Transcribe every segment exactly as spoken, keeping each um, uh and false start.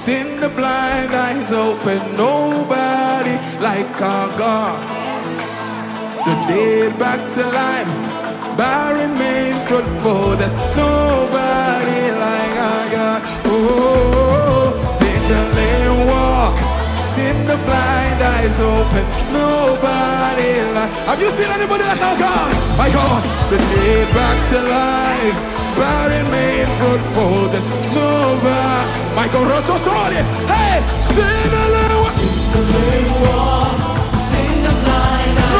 Seen the blind eyes open, nobody like our God. The dead back to life, barren made fruitful. There's nobody like our God. Oh, seen the lame walk, seen the blind eyes open, nobody like. Have you seen anybody like our God? My God, the dead back to life, barren made fruitful. There's nobody. My God, Roto Soli. Hey, seen the lame walk, seen the lame walk, seen the blind eyes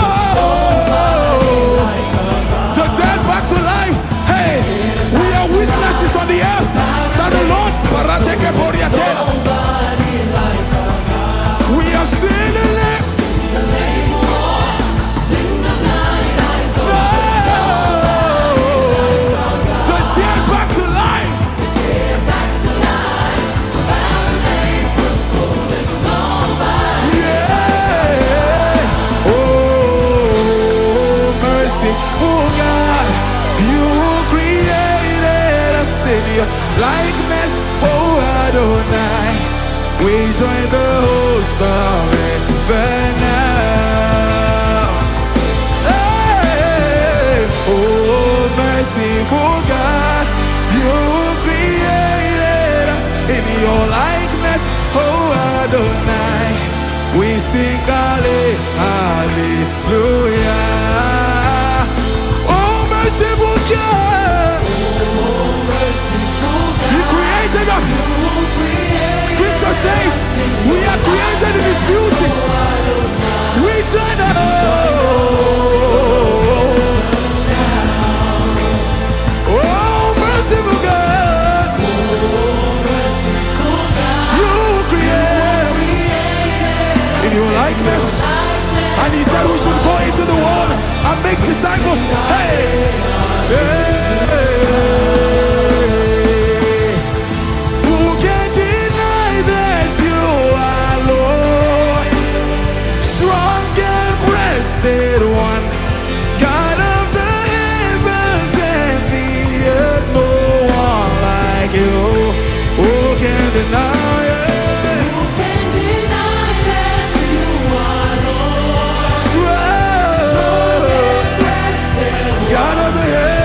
open. The dead back to life. Hey, we are witnesses on the earth that the Lord Parateke Poriatela. We are seeing the left. The dead back to life. Yeah. Oh, merciful God, you created us in your likeness. Oh, Adonai, we join the host of heaven now. Hey, oh, merciful God, you created us in your likeness. Oh, Adonai, we sing hallelujah. Oh, merciful God, you created us. Scripture says we are created in His beauty. We join the oh, merciful God, you create us in your likeness. And He said we should go into the world and make disciples. Hey, hey. One, God of the heavens and the earth, no one like you. Who can deny it? Who can deny that you are Lord? Strong, God of the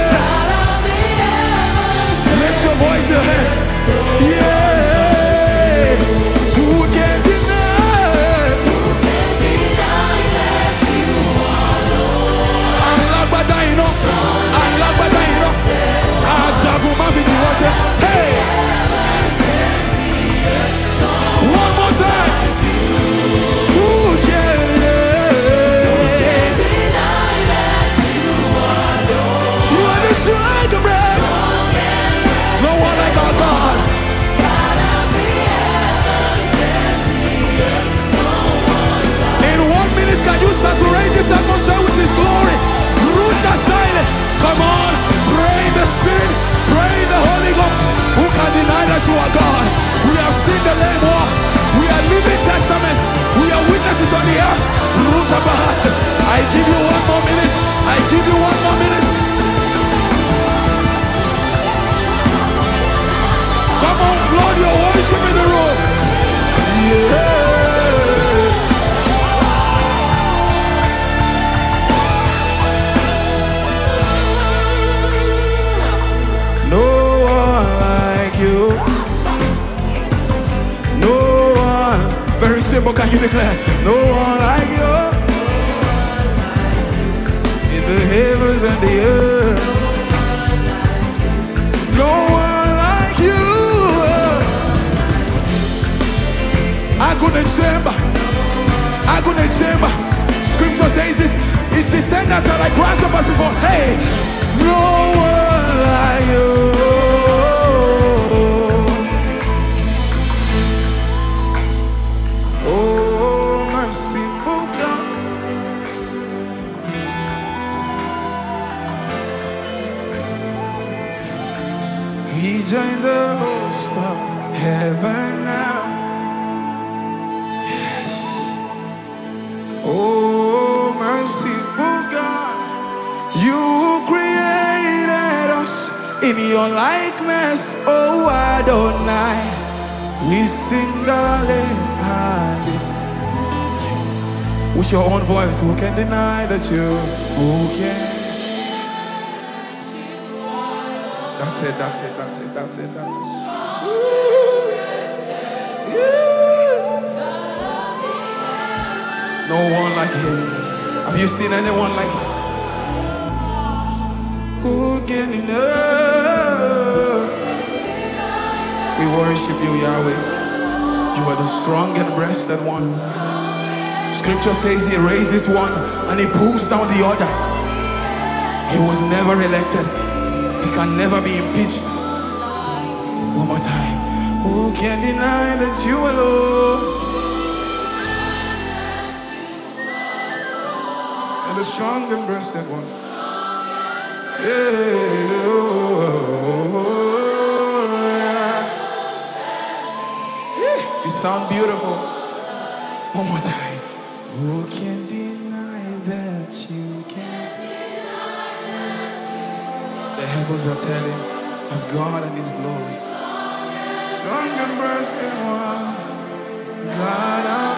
heavens, lift your voice ahead. Yeah. Who can deny? Who can deny that you are Lord? Alabadaino, Alabadaino, Ajaguma fiti worship. Hey, one more time. Who can deny that you are Lord? You are the strong bread. No one like our God. In one minute, can you saturate this atmosphere with His glory? Root the silence. Come on, pray in the Spirit, pray in the Holy Ghost. Who can deny that you are God? We have seen the lame walk. We are living testaments. We are witnesses on the earth. Root the bahastas. I give you one more minute. I give you one more minute. Come on, flood your worship in the room. Yeah. No one like you. No one. Very simple, can you declare? No one like you. In the heavens and the earth. No one like you. Agune chamber. Agune chamber. Scripture says this. His descendants are like grasshoppers before. Hey, no one like you. Oh, merciful God. We join the host of heaven now. Yes. Oh, merciful God, you created us in your likeness, oh Adonai. We sing Hallelujah. With your own voice, who can deny that you, who can? That's it, that's it, that's it, that's it, that's it. No one like him. Have you seen anyone like him? Who can deny? We worship you, Yahweh. You are the strong and breasted one. Scripture says he raises one and he pulls down the other. He was never elected. He can never be impeached. One more time. Who can deny that you alone are the strong and breasted one? Yeah. You sound beautiful. One more time. Who can deny that you can? The heavens are telling of God and His glory. Strong and breasted one, God.